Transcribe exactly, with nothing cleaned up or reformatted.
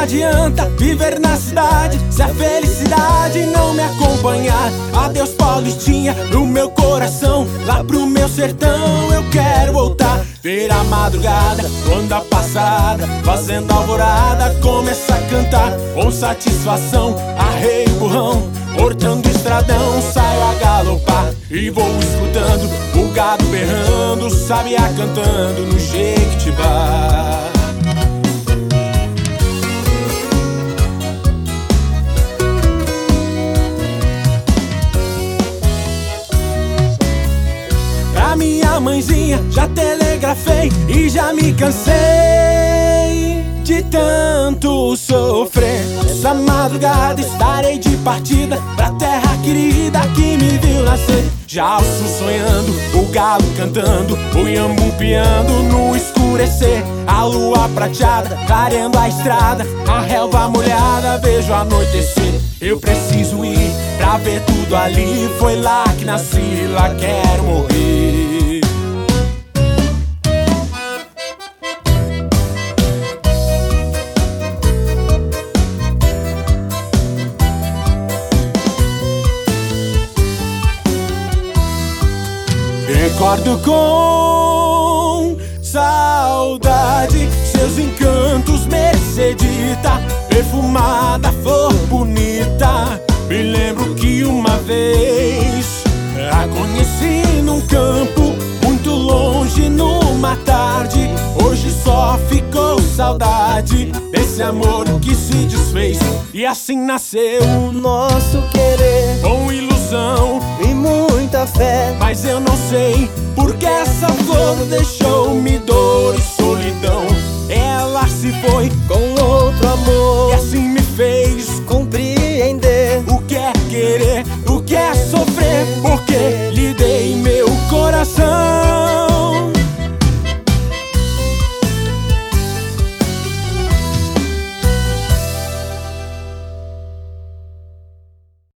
adianta viver na cidade se a felicidade não me acompanhar. Adeus Paulistinha, no meu coração, lá pro meu sertão eu quero voltar. Ver a madrugada, onda passada, fazendo alvorada, começa a cantar com satisfação. Arreio o burrão, cortando o estradão, saio a galopar e vou escutando o gado berrando, o sabiá cantando no Jequitibá. Pra minha mãezinha já telegrafei e já me cansei de tanto sofrer. Essa madrugada estarei de partida pra terra querida que me viu nascer. Já alço sonhando, o galo cantando, o iambu piando no escurecer. A lua prateada, clareando a estrada, a relva molhada, vejo anoitecer. Eu preciso ir pra ver tudo ali, foi lá que nasci, lá quero morrer. Recordo com saudade seus encantos, Mercedita, perfumada, flor bonita. Me lembro que uma vez a conheci num campo muito longe, numa tarde. Hoje só ficou saudade desse amor que se desfez. E assim nasceu o nosso querer, com ilusão e muita fé. Mas eu não sei porque essa flor deixou-me dor e